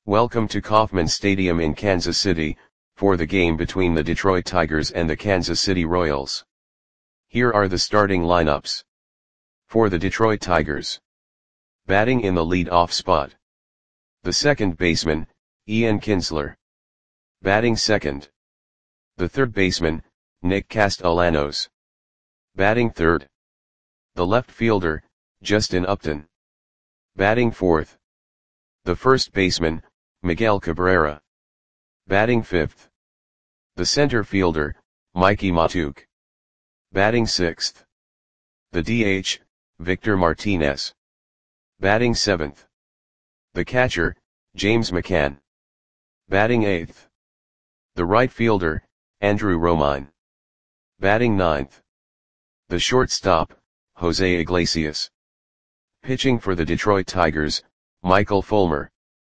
Welcome to Kauffman Stadium in Kansas City, for the game between the Detroit Tigers and the Kansas City Royals. Here are the starting lineups. For the Detroit Tigers. Batting in the lead-off spot. The second baseman, Ian Kinsler. Batting second. The third baseman, Nick Castellanos. Batting third. The left fielder, Justin Upton. Batting fourth. The first baseman, Miguel Cabrera. Batting fifth. The center fielder, Mickey Mahtook. Batting sixth. The DH, Victor Martinez. Batting seventh. The catcher, James McCann. Batting eighth. The right fielder, Andrew Romine. Batting ninth. The shortstop, Jose Iglesias. Pitching for the Detroit Tigers, Michael Fulmer.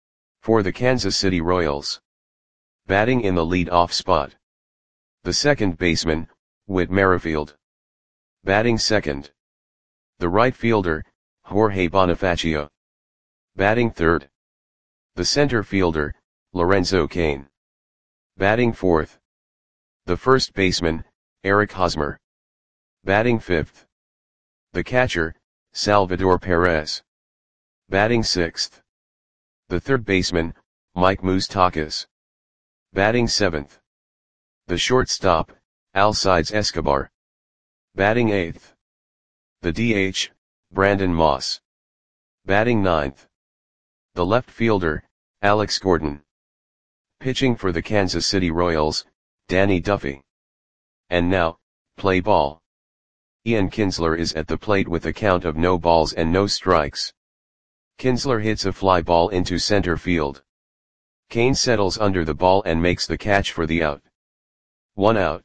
For the Kansas City Royals. Batting in the lead-off spot. The second baseman, Whit Merrifield. Batting second. The right fielder, Jorge Bonifacio. Batting third. The center fielder, Lorenzo Cain. Batting fourth. The first baseman, Eric Hosmer. Batting fifth. The catcher, Salvador Perez. Batting sixth. The third baseman, Mike Moustakas. Batting seventh. The shortstop, Alcides Escobar. Batting eighth. The DH, Brandon Moss. Batting ninth. The left fielder, Alex Gordon. Pitching for the Kansas City Royals, Danny Duffy. And now, play ball. Ian Kinsler is at the plate with a count of no balls and no strikes. Kinsler hits a fly ball into center field. Cain settles under the ball and makes the catch for the out. 1 out.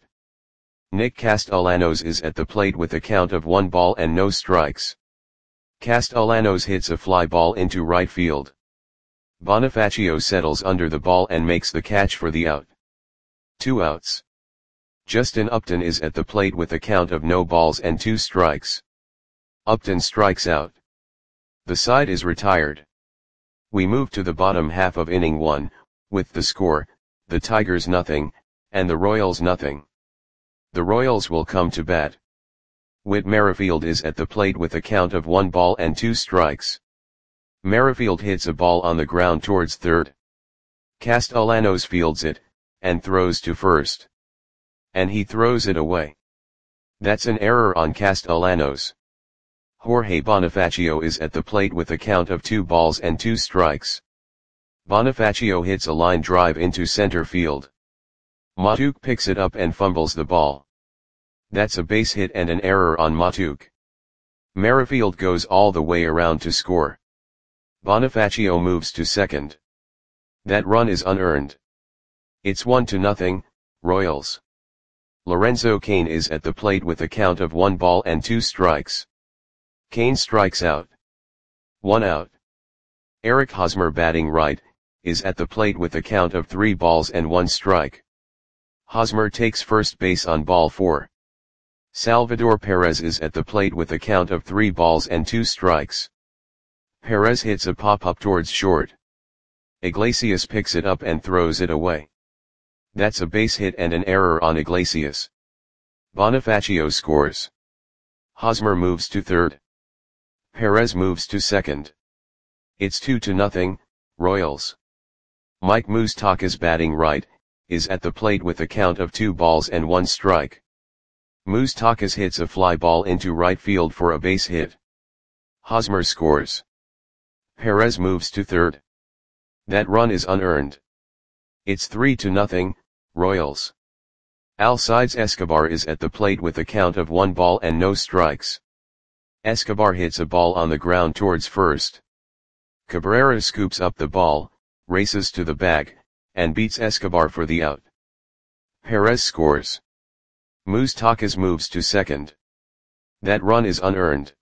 Nick Castellanos is at the plate with a count of 1 ball and no strikes. Castellanos hits a fly ball into right field. Bonifacio settles under the ball and makes the catch for the out. 2 outs. Justin Upton is at the plate with a count of no balls and 2 strikes. Upton strikes out. The side is retired. We move to the bottom half of inning 1, with the score, the Tigers nothing, and the Royals nothing. The Royals will come to bat. Whit Merrifield is at the plate with a count of 1 ball and 2 strikes. Merrifield hits a ball on the ground towards third. Castellanos fields it, and throws to first. And he throws it away. That's an error on Castellanos. Jorge Bonifacio is at the plate with a count of 2 balls and 2 strikes. Bonifacio hits a line drive into center field. Mahtook picks it up and fumbles the ball. That's a base hit and an error on Mahtook. Merrifield goes all the way around to score. Bonifacio moves to second. That run is unearned. It's 1-0, Royals. Lorenzo Cain is at the plate with a count of 1 ball and 2 strikes. Cain strikes out. 1 out. Eric Hosmer, batting right, is at the plate with a count of 3 balls and 1 strike. Hosmer takes first base on ball 4. Salvador Perez is at the plate with a count of 3 balls and 2 strikes. Perez hits a pop-up towards short. Iglesias picks it up and throws it away. That's a base hit and an error on Iglesias. Bonifacio scores. Hosmer moves to third. Perez moves to second. It's 2-0, Royals. Mike Moustakas, batting right, is at the plate with a count of 2 balls and 1 strike. Moustakas hits a fly ball into right field for a base hit. Hosmer scores. Perez moves to third. That run is unearned. It's 3-0, Royals. Alcides Escobar is at the plate with a count of 1 ball and no strikes. Escobar hits a ball on the ground towards first. Cabrera scoops up the ball, races to the bag, and beats Escobar for the out. Perez scores. Moustakas moves to second. That run is unearned.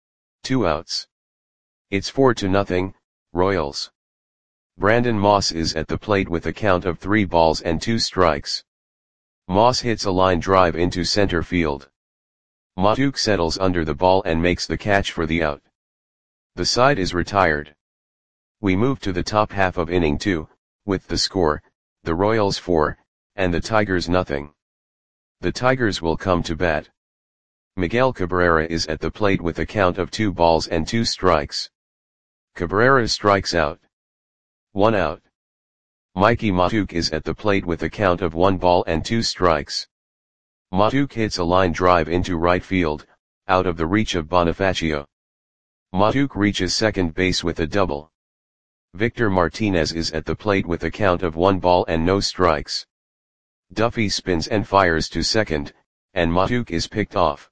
2 outs. It's 4-0, Royals. Brandon Moss is at the plate with a count of 3 balls and 2 strikes. Moss hits a line drive into center field. Mahtook settles under the ball and makes the catch for the out. The side is retired. We move to the top half of inning 2, with the score, the Royals 4, and the Tigers nothing. The Tigers will come to bat. Miguel Cabrera is at the plate with a count of 2 balls and 2 strikes. Cabrera strikes out. 1 out. Mickey Mahtook is at the plate with a count of 1 ball and 2 strikes. Mahtook hits a line drive into right field, out of the reach of Bonifacio. Mahtook reaches second base with a double. Victor Martinez is at the plate with a count of 1 ball and no strikes. Duffy spins and fires to second, and Mahtook is picked off.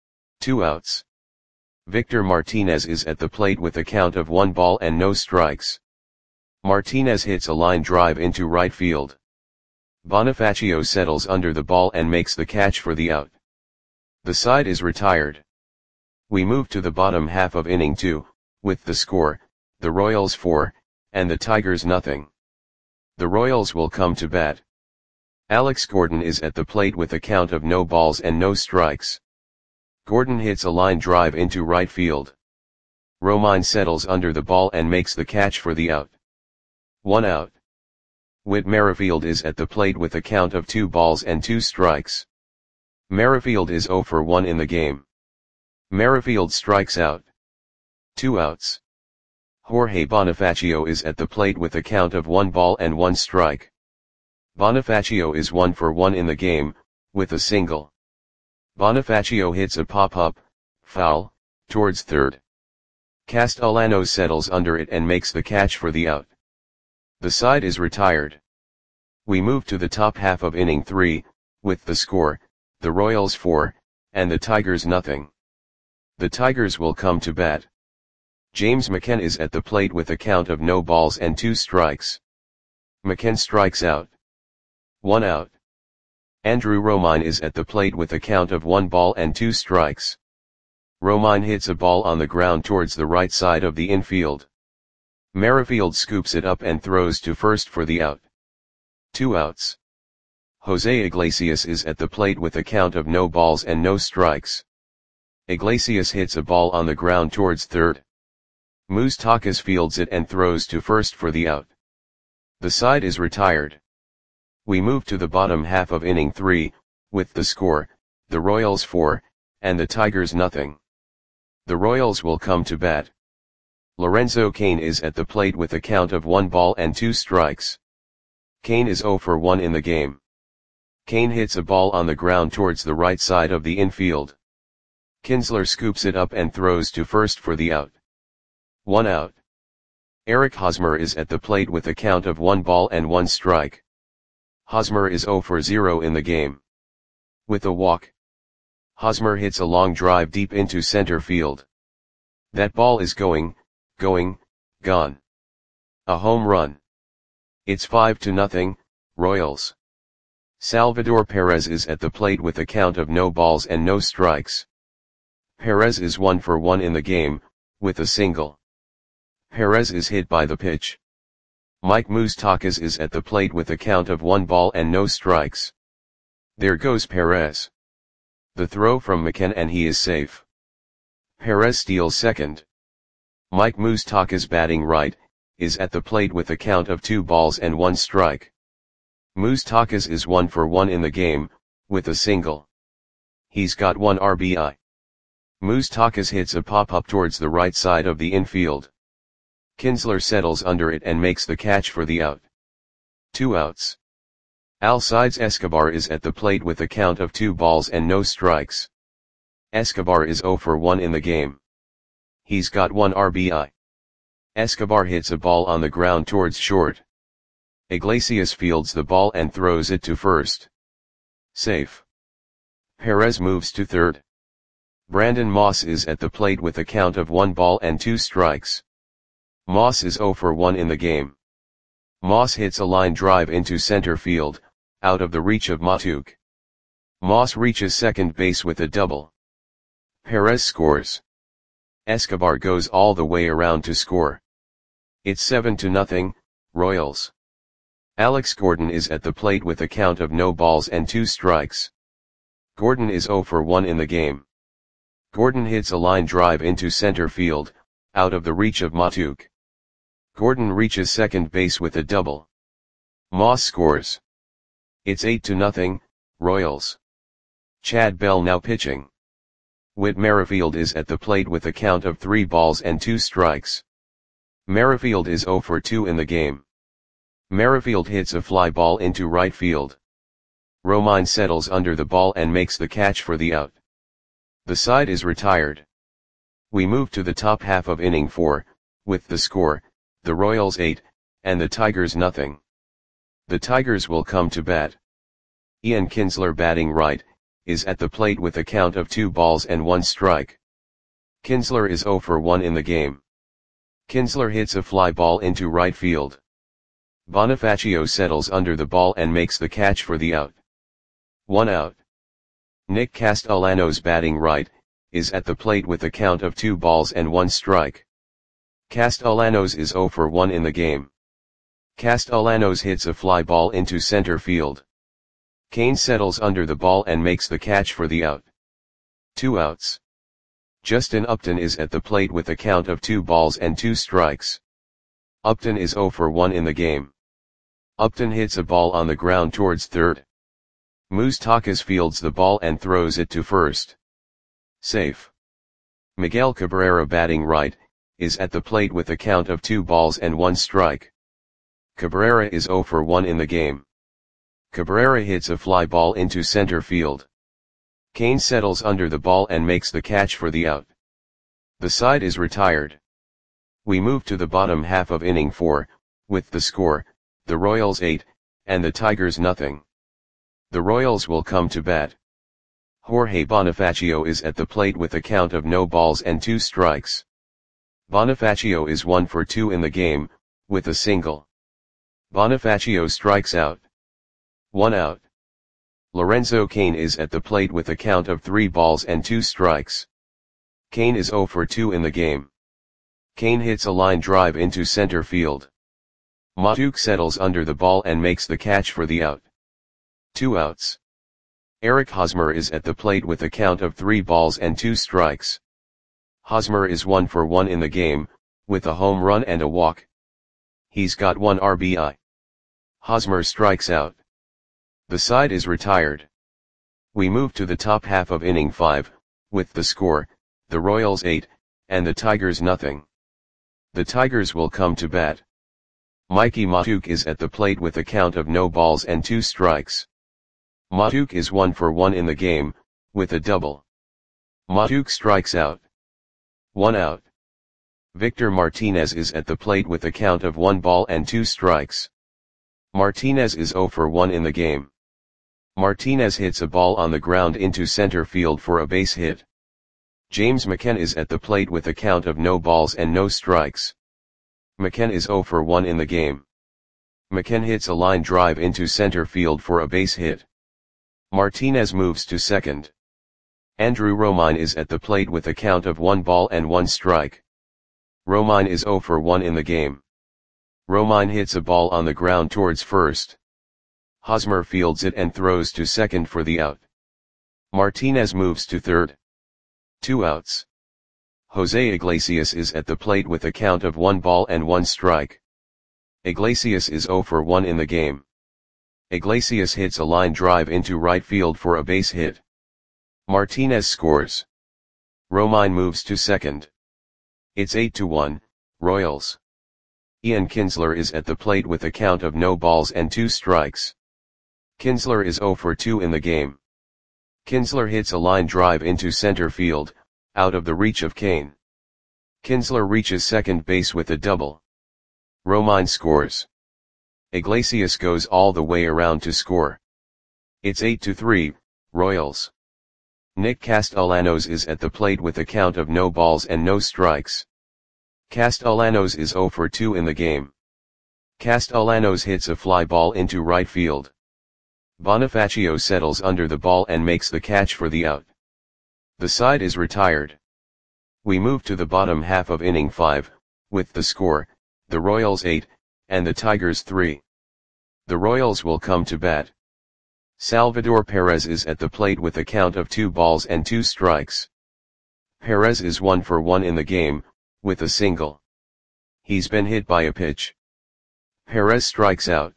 2 outs. Victor Martinez is at the plate with a count of 1 ball and no strikes. Martinez hits a line drive into right field. Bonifacio settles under the ball and makes the catch for the out. The side is retired. We move to the bottom half of inning 2, with the score, the Royals 4, and the Tigers nothing. The Royals will come to bat. Alex Gordon is at the plate with a count of no balls and no strikes. Gordon hits a line drive into right field. Romine settles under the ball and makes the catch for the out. 1 out. Whit Merrifield is at the plate with a count of 2 balls and 2 strikes. Merrifield is 0 for 1 in the game. Merrifield strikes out. 2 outs. Jorge Bonifacio is at the plate with a count of 1 ball and 1 strike. Bonifacio is 1 for 1 in the game, with a single. Bonifacio hits a pop-up, foul, towards third. Castellano settles under it and makes the catch for the out. The side is retired. We move to the top half of inning 3, with the score, the Royals 4, and the Tigers nothing. The Tigers will come to bat. James McCann is at the plate with a count of no balls and 2 strikes. McCann strikes out. 1 out. Andrew Romine is at the plate with a count of 1 ball and 2 strikes. Romine hits a ball on the ground towards the right side of the infield. Merrifield scoops it up and throws to first for the out. 2 outs. Jose Iglesias is at the plate with a count of no balls and no strikes. Iglesias hits a ball on the ground towards third. Moustakas fields it and throws to first for the out. The side is retired. We move to the bottom half of inning 3, with the score, the Royals 4, and the Tigers nothing. The Royals will come to bat. Lorenzo Cain is at the plate with a count of 1 ball and 2 strikes. Cain is 0 for 1 in the game. Cain hits a ball on the ground towards the right side of the infield. Kinsler scoops it up and throws to first for the out. 1 out. Eric Hosmer is at the plate with a count of 1 ball and 1 strike. Hosmer is 0 for 0 in the game. With a walk. Hosmer hits a long drive deep into center field. That ball is gone. A home run. It's 5-0, Royals. Salvador Perez is at the plate with a count of no balls and no strikes. Perez is 1 for 1 in the game, with a single. Perez is hit by the pitch. Mike Moustakas is at the plate with a count of 1 ball and no strikes. There goes Perez. The throw from McCann and he is safe. Perez steals second. Mike Moustakas batting right, is at the plate with a count of 2 balls and 1 strike. Moustakas is 1 for 1 in the game, with a single. He's got 1 RBI. Moustakas hits a pop-up towards the right side of the infield. Kinsler settles under it and makes the catch for the out. 2 outs. Alcides Escobar is at the plate with a count of 2 balls and no strikes. Escobar is 0 for 1 in the game. He's got 1 RBI. Escobar hits a ball on the ground towards short. Iglesias fields the ball and throws it to first. Safe. Perez moves to third. Brandon Moss is at the plate with a count of 1 ball and 2 strikes. Moss is 0 for 1 in the game. Moss hits a line drive into center field, out of the reach of Mahtook. Moss reaches second base with a double. Perez scores. Escobar goes all the way around to score. It's 7-0, Royals. Alex Gordon is at the plate with a count of no balls and 2 strikes. Gordon is 0 for 1 in the game. Gordon hits a line drive into center field, out of the reach of Mahtook. Gordon reaches second base with a double. Moss scores. It's 8-0, Royals. Chad Bell now pitching. Whit Merrifield is at the plate with a count of 3 balls and 2 strikes. Merrifield is 0 for 2 in the game. Merrifield hits a fly ball into right field. Romine settles under the ball and makes the catch for the out. The side is retired. We move to the top half of inning 4, with the score, the Royals 8, and the Tigers nothing. The Tigers will come to bat. Ian Kinsler batting right, is at the plate with a count of 2 balls and 1 strike. Kinsler is 0 for 1 in the game. Kinsler hits a fly ball into right field. Bonifacio settles under the ball and makes the catch for the out. 1 out. Nick Castellanos batting right, is at the plate with a count of 2 balls and 1 strike. Castellanos is 0 for 1 in the game. Castellanos hits a fly ball into center field. Kane settles under the ball and makes the catch for the out. 2 outs. Justin Upton is at the plate with a count of 2 balls and 2 strikes. Upton is 0 for 1 in the game. Upton hits a ball on the ground towards third. Moustakas fields the ball and throws it to first. Safe. Miguel Cabrera batting right, is at the plate with a count of 2 balls and 1 strike. Cabrera is 0 for 1 in the game. Cabrera hits a fly ball into center field. Kane settles under the ball and makes the catch for the out. The side is retired. We move to the bottom half of inning 4, with the score, the Royals 8, and the Tigers nothing. The Royals will come to bat. Jorge Bonifacio is at the plate with a count of no balls and 2 strikes. Bonifacio is 1 for 2 in the game, with a single. Bonifacio strikes out. 1 out. Lorenzo Cain is at the plate with a count of 3 balls and 2 strikes. Cain is 0 for 2 in the game. Cain hits a line drive into center field. Matuk settles under the ball and makes the catch for the out. 2 outs. Eric Hosmer is at the plate with a count of 3 balls and 2 strikes. Hosmer is 1 for 1 in the game, with a home run and a walk. He's got 1 RBI. Hosmer strikes out. The side is retired. We move to the top half of inning 5, with the score, the Royals 8, and the Tigers nothing. The Tigers will come to bat. Mikey Matuk is at the plate with a count of no balls and 2 strikes. Matuk is 1 for 1 in the game, with a double. Matuk strikes out. 1 out. Victor Martinez is at the plate with a count of 1 ball and 2 strikes. Martinez is 0 for 1 in the game. Martinez hits a ball on the ground into center field for a base hit. James McKenna is at the plate with a count of no balls and no strikes. McKenna is 0 for 1 in the game. McKenna hits a line drive into center field for a base hit. Martinez moves to second. Andrew Romine is at the plate with a count of 1 ball and 1 strike. Romine is 0 for 1 in the game. Romine hits a ball on the ground towards first. Hosmer fields it and throws to second for the out. Martinez moves to third. 2 outs. Jose Iglesias is at the plate with a count of 1 ball and 1 strike. Iglesias is 0 for 1 in the game. Iglesias hits a line drive into right field for a base hit. Martinez scores. Romine moves to second. It's 8-1, Royals. Ian Kinsler is at the plate with a count of no balls and 2 strikes. Kinsler is 0 for 2 in the game. Kinsler hits a line drive into center field, out of the reach of Kane. Kinsler reaches second base with a double. Romine scores. Iglesias goes all the way around to score. It's 8-3, Royals. Nick Castellanos is at the plate with a count of no balls and no strikes. Castellanos is 0 for 2 in the game. Castellanos hits a fly ball into right field. Bonifacio settles under the ball and makes the catch for the out. The side is retired. We move to the bottom half of inning 5, with the score, the Royals 8, and the Tigers 3. The Royals will come to bat. Salvador Perez is at the plate with a count of 2 balls and 2 strikes. Perez is 1 for 1 in the game, with a single. He's been hit by a pitch. Perez strikes out.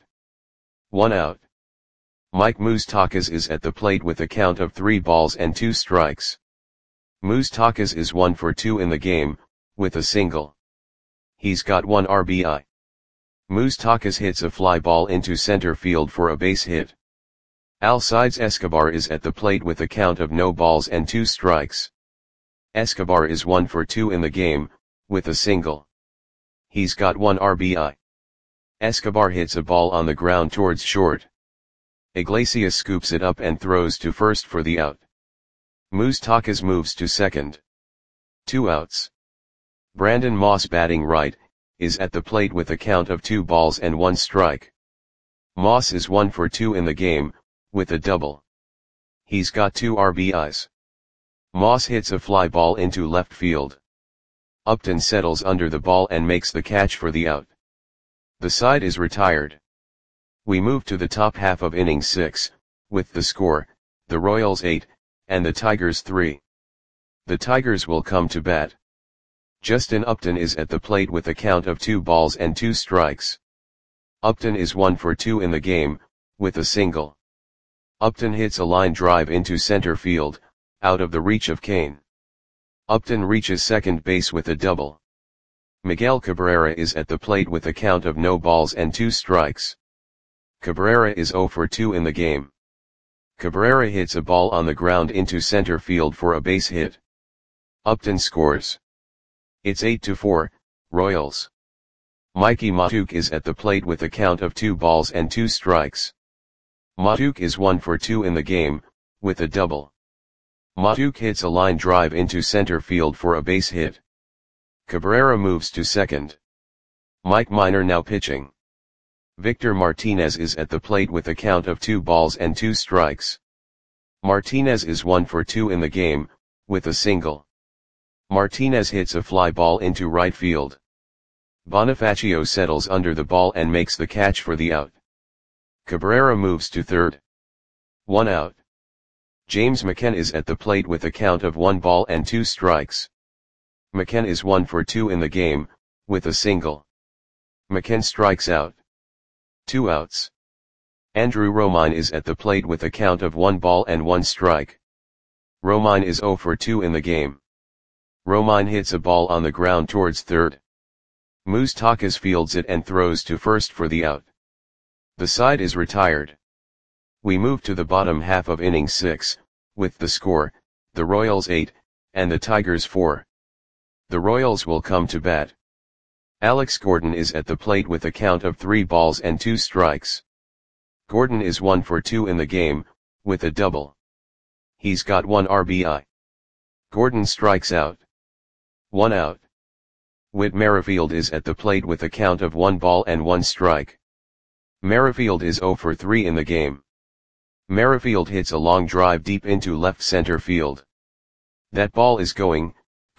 1 out. Mike Moustakas is at the plate with a count of 3 balls and 2 strikes. Moustakas is 1 for 2 in the game, with a single. He's got 1 RBI. Moustakas hits a fly ball into center field for a base hit. Alcides Escobar is at the plate with a count of no balls and 2 strikes. Escobar is 1 for 2 in the game, with a single. He's got 1 RBI. Escobar hits a ball on the ground towards short. Iglesias scoops it up and throws to first for the out. Moustakas moves to second. 2 outs. Brandon Moss, batting right, is at the plate with a count of 2 balls and 1 strike. Moss is 1 for 2 in the game, with a double. He's got 2 RBIs. Moss hits a fly ball into left field. Upton settles under the ball and makes the catch for the out. The side is retired. We move to the top half of inning 6, with the score, the Royals 8, and the Tigers 3. The Tigers will come to bat. Justin Upton is at the plate with a count of 2 balls and 2 strikes. Upton is 1 for 2 in the game, with a single. Upton hits a line drive into center field, out of the reach of Kane. Upton reaches second base with a double. Miguel Cabrera is at the plate with a count of no balls and 2 strikes. Cabrera is 0 for 2 in the game. Cabrera hits a ball on the ground into center field for a base hit. Upton scores. It's 8-4, Royals. Mikey Mahtook is at the plate with a count of 2 balls and 2 strikes. Mahtook is 1 for 2 in the game, with a double. Mahtook hits a line drive into center field for a base hit. Cabrera moves to second. Mike Minor now pitching. Victor Martinez is at the plate with a count of 2 balls and 2 strikes. Martinez is 1 for 2 in the game, with a single. Martinez hits a fly ball into right field. Bonifacio settles under the ball and makes the catch for the out. Cabrera moves to third. 1 out. James McCann is at the plate with a count of 1 ball and 2 strikes. McCann is 1 for 2 in the game, with a single. McCann strikes out. 2 outs. Andrew Romine is at the plate with a count of 1 ball and 1 strike. Romine is 0 for 2 in the game. Romine hits a ball on the ground towards third. Moustakas fields it and throws to first for the out. The side is retired. We move to the bottom half of inning 6, with the score, the Royals 8, and the Tigers 4. The Royals will come to bat. Alex Gordon is at the plate with a count of 3 balls and 2 strikes. Gordon is 1 for 2 in the game, with a double. He's got 1 RBI. Gordon strikes out. 1 out. Whit Merrifield is at the plate with a count of 1 ball and 1 strike. Merrifield is 0 for 3 in the game. Merrifield hits a long drive deep into left center field. That ball is gone.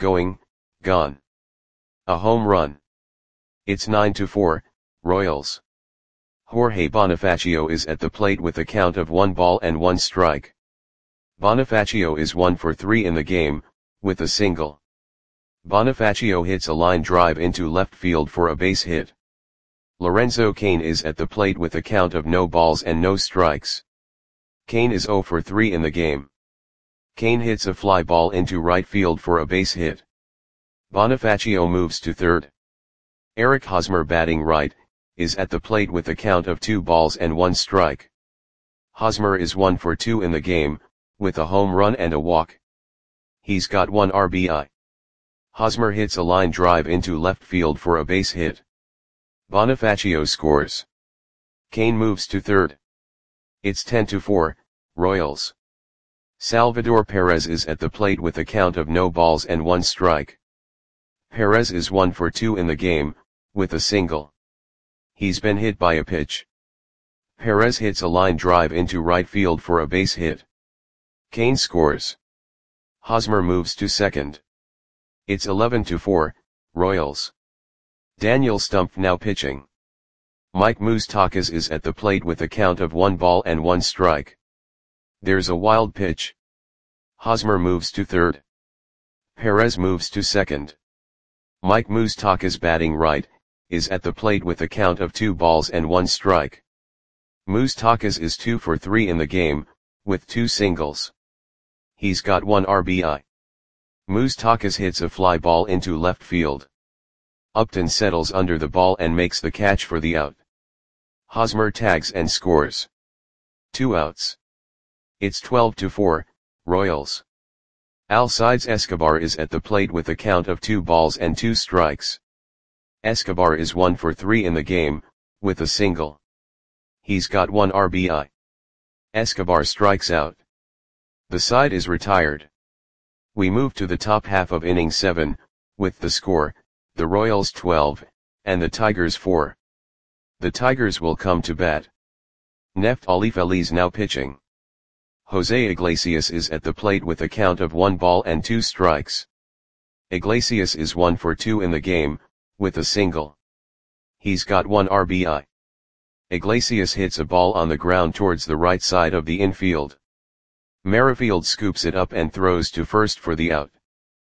A home run. It's 9-4, Royals. Jorge Bonifacio is at the plate with a count of 1 ball and 1 strike. Bonifacio is 1 for 3 in the game, with a single. Bonifacio hits a line drive into left field for a base hit. Lorenzo Cain is at the plate with a count of no balls and no strikes. Cain is 0 for 3 in the game. Cain hits a fly ball into right field for a base hit. Bonifacio moves to third. Eric Hosmer, batting right, is at the plate with a count of 2 balls and 1 strike. Hosmer is 1 for 2 in the game, with a home run and a walk. He's got 1 RBI. Hosmer hits a line drive into left field for a base hit. Bonifacio scores. Cain moves to third. It's 10-4, Royals. Salvador Perez is at the plate with a count of no balls and 1 strike. Perez is 1 for 2 in the game, with a single. He's been hit by a pitch. Perez hits a line drive into right field for a base hit. Cain scores. Hosmer moves to second. It's 11-4, Royals. Daniel Stumpf now pitching. Mike Moustakas is at the plate with a count of 1 ball and 1 strike. There's a wild pitch. Hosmer moves to third. Perez moves to second. Mike Moustakas, batting right, is at the plate with a count of 2 balls and 1 strike. Moustakas is 2 for 3 in the game, with 2 singles. He's got 1 RBI. Moustakas hits a fly ball into left field. Upton settles under the ball and makes the catch for the out. Hosmer tags and scores. 2 outs. It's 12-4, Royals. Alcides Escobar is at the plate with a count of 2 balls and 2 strikes. Escobar is 1 for 3 in the game, with a single. He's got 1 RBI. Escobar strikes out. The side is retired. We move to the top half of inning 7, with the score, the Royals 12, and the Tigers 4. The Tigers will come to bat. Neftali Feliz now pitching. Jose Iglesias is at the plate with a count of 1 ball and 2 strikes. Iglesias is 1 for 2 in the game, with a single. He's got 1 RBI. Iglesias hits a ball on the ground towards the right side of the infield. Merrifield scoops it up and throws to first for the out.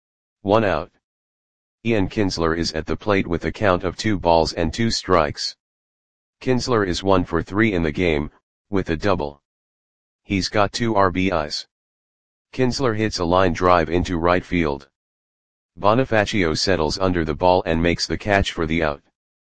1 out. Ian Kinsler is at the plate with a count of 2 balls and 2 strikes. Kinsler is 1 for 3 in the game, with a double. He's got 2 RBIs. Kinsler hits a line drive into right field. Bonifacio settles under the ball and makes the catch for the out.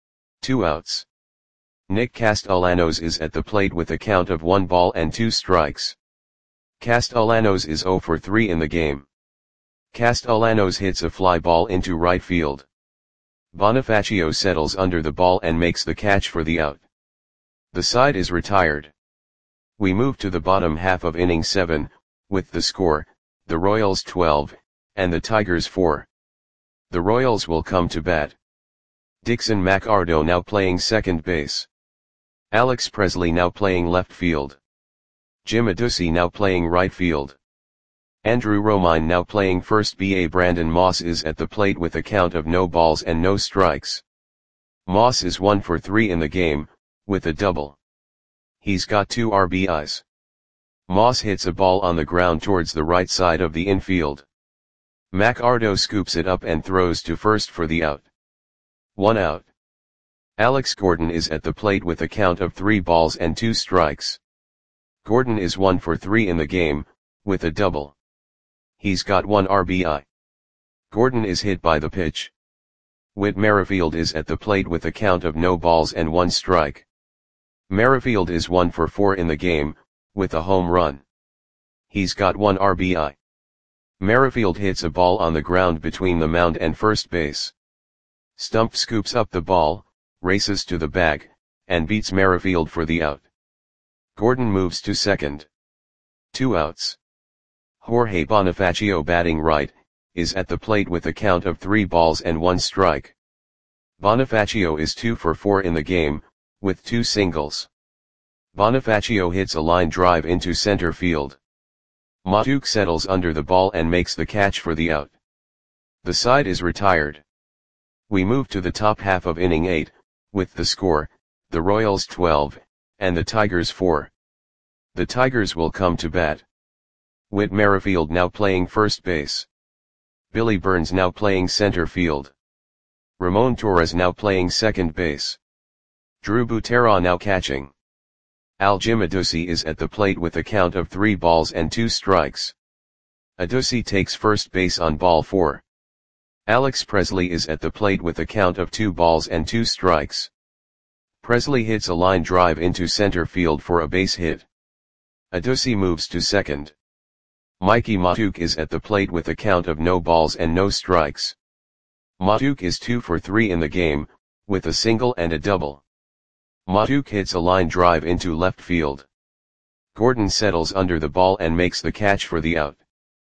2 outs. Nick Castellanos is at the plate with a count of 1 ball and 2 strikes. Castellanos is 0 for 3 in the game. Castellanos hits a fly ball into right field. Bonifacio settles under the ball and makes the catch for the out. The side is retired. We move to the bottom half of inning 7, with the score, the Royals 12, and the Tigers 4. The Royals will come to bat. Dixon McArdo now playing second base. Alex Presley now playing left field. Jim Adduci now playing right field. Andrew Romine now playing first. Brandon Moss is at the plate with a count of no balls and no strikes. Moss is 1 for 3 in the game, with a double. He's got 2 RBIs. Moss hits a ball on the ground towards the right side of the infield. McArdo scoops it up and throws to first for the out. 1 out. Alex Gordon is at the plate with a count of 3 balls and 2 strikes. Gordon is 1 for 3 in the game, with a double. He's got 1 RBI. Gordon is hit by the pitch. Whit Merrifield is at the plate with a count of no balls and 1 strike. Merrifield is 1 for 4 in the game, with a home run. He's got 1 RBI. Merrifield hits a ball on the ground between the mound and first base. Stump scoops up the ball, races to the bag, and beats Merrifield for the out. Gordon moves to second. 2 outs. Jorge Bonifacio batting right, is at the plate with a count of 3 balls and 1 strike. Bonifacio is 2 for 4 in the game, with 2 singles. Bonifacio hits a line drive into center field. Matuk settles under the ball and makes the catch for the out. The side is retired. We move to the top half of inning 8, with the score, the Royals 12, and the Tigers 4. The Tigers will come to bat. Whit Merrifield now playing first base. Billy Burns now playing center field. Ramon Torres now playing second base. Drew Butera now catching. Jim Adduci is at the plate with a count of 3 balls and 2 strikes. Adduci takes first base on ball 4. Alex Presley is at the plate with a count of 2 balls and 2 strikes. Presley hits a line drive into center field for a base hit. Adduci moves to second. Mikey Matuk is at the plate with a count of no balls and no strikes. Matuk is 2 for 3 in the game, with a single and a double. Matuk hits a line drive into left field. Gordon settles under the ball and makes the catch for the out.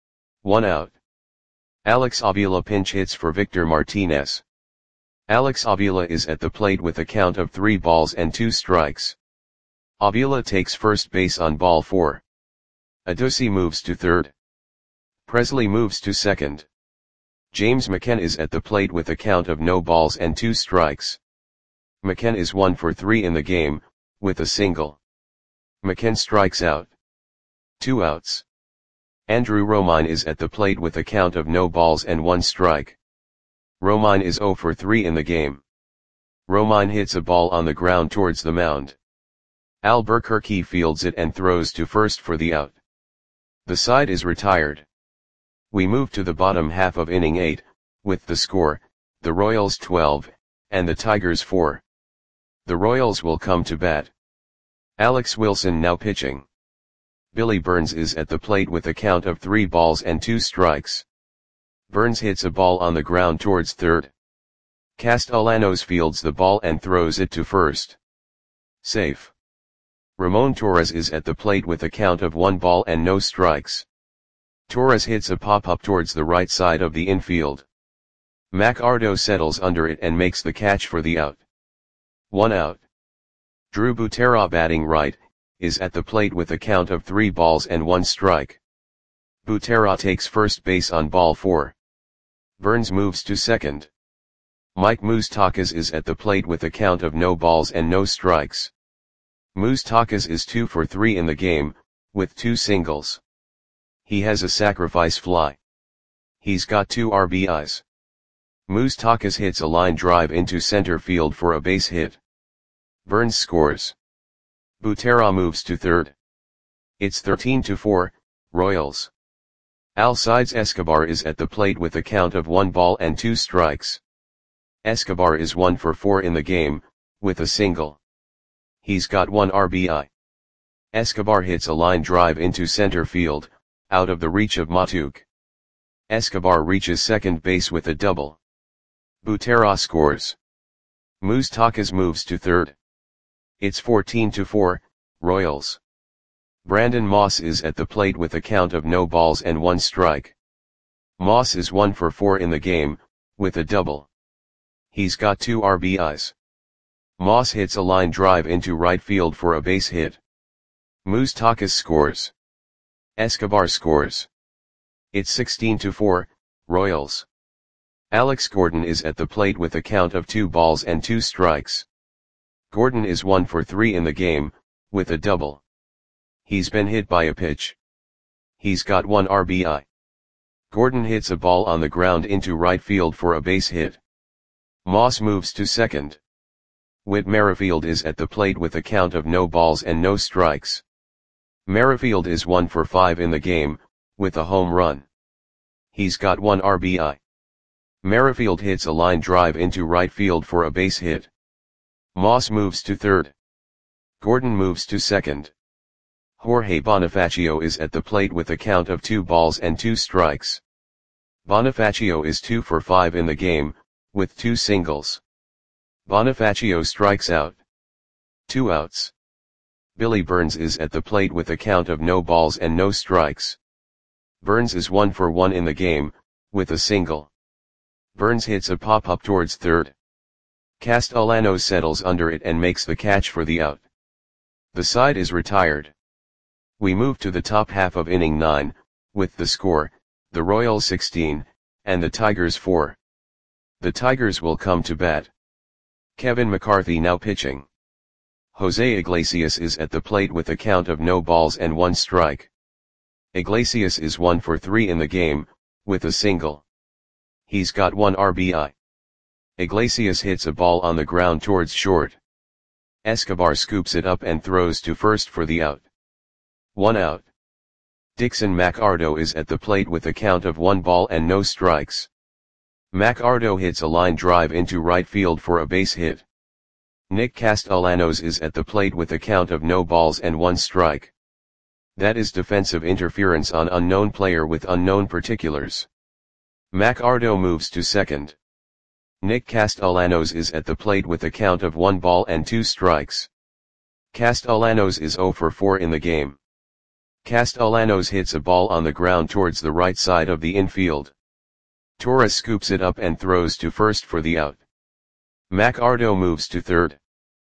1 out. Alex Avila pinch hits for Victor Martinez. Alex Avila is at the plate with a count of 3 balls and 2 strikes. Avila takes first base on ball 4. Adduci moves to third. Presley moves to second. James McKenna is at the plate with a count of no balls and 2 strikes. McKenna is 1 for 3 in the game, with a single. McKenna strikes out. 2 outs. Andrew Romine is at the plate with a count of no balls and 1 strike. Romine is 0 for 3 in the game. Romine hits a ball on the ground towards the mound. Albuquerque fields it and throws to first for the out. The side is retired. We move to the bottom half of inning 8, with the score, the Royals 12, and the Tigers 4. The Royals will come to bat. Alex Wilson now pitching. Billy Burns is at the plate with a count of 3 balls and 2 strikes. Burns hits a ball on the ground towards third. Castellanos fields the ball and throws it to first. Safe. Ramon Torres is at the plate with a count of 1 ball and no strikes. Torres hits a pop-up towards the right side of the infield. McArdo settles under it and makes the catch for the out. 1 out. Drew Butera batting right, is at the plate with a count of 3 balls and 1 strike. Butera takes first base on ball 4. Burns moves to second. Mike Moustakas is at the plate with a count of no balls and no strikes. Moustakas is 2 for 3 in the game, with 2 singles. He has a sacrifice fly. He's got 2 RBIs. Moustakas hits a line drive into center field for a base hit. Burns scores. Butera moves to third. It's 13-4, Royals. Alcides Escobar is at the plate with a count of 1 ball and 2 strikes. Escobar is 1 for 4 in the game, with a single. He's got 1 RBI. Escobar hits a line drive into center field, out of the reach of Matuk. Escobar reaches second base with a double. Butera scores. Moustakas moves to third. It's 14-4, Royals. Brandon Moss is at the plate with a count of no balls and 1 strike. Moss is 1 for 4 in the game, with a double. He's got 2 RBIs. Moss hits a line drive into right field for a base hit. Moustakas scores. Escobar scores. It's 16-4, Royals. Alex Gordon is at the plate with a count of 2 balls and 2 strikes. Gordon is 1 for 3 in the game, with a double. He's been hit by a pitch. He's got 1 RBI. Gordon hits a ball on the ground into right field for a base hit. Moss moves to second. Whit Merrifield is at the plate with a count of no balls and no strikes. Merrifield is 1 for 5 in the game, with a home run. He's got 1 RBI. Merrifield hits a line drive into right field for a base hit. Moss moves to third. Gordon moves to second. Jorge Bonifacio is at the plate with a count of 2 balls and 2 strikes. Bonifacio is 2 for 5 in the game, with 2 singles. Bonifacio strikes out. 2 outs. Billy Burns is at the plate with a count of no balls and no strikes. Burns is 1 for 1 in the game, with a single. Burns hits a pop-up towards third. Castellanos settles under it and makes the catch for the out. The side is retired. We move to the top half of inning 9, with the score, the Royals 16, and the Tigers 4. The Tigers will come to bat. Kevin McCarthy now pitching. Jose Iglesias is at the plate with a count of no balls and 1 strike. Iglesias is 1 for 3 in the game, with a single. He's got 1 RBI. Iglesias hits a ball on the ground towards short. Escobar scoops it up and throws to first for the out. 1 out. Dixon McArdo is at the plate with a count of 1 ball and no strikes. McArdo hits a line drive into right field for a base hit. Nick Castellanos is at the plate with a count of no balls and 1 strike. That is defensive interference on unknown player with unknown particulars. McArdo moves to second. Nick Castellanos is at the plate with a count of 1 ball and 2 strikes. Castellanos is 0 for 4 in the game. Castellanos hits a ball on the ground towards the right side of the infield. Torres scoops it up and throws to first for the out. McArdo moves to third.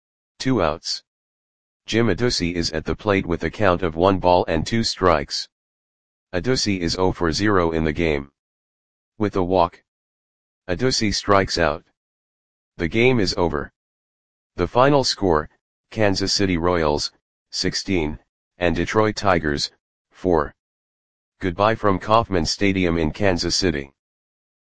2 outs. Jim Adduci is at the plate with a count of 1 ball and 2 strikes. Adduci is 0 for 0 in the game. With a walk, Adduci strikes out. The game is over. The final score, Kansas City Royals, 16, and Detroit Tigers, 4. Goodbye from Kauffman Stadium in Kansas City.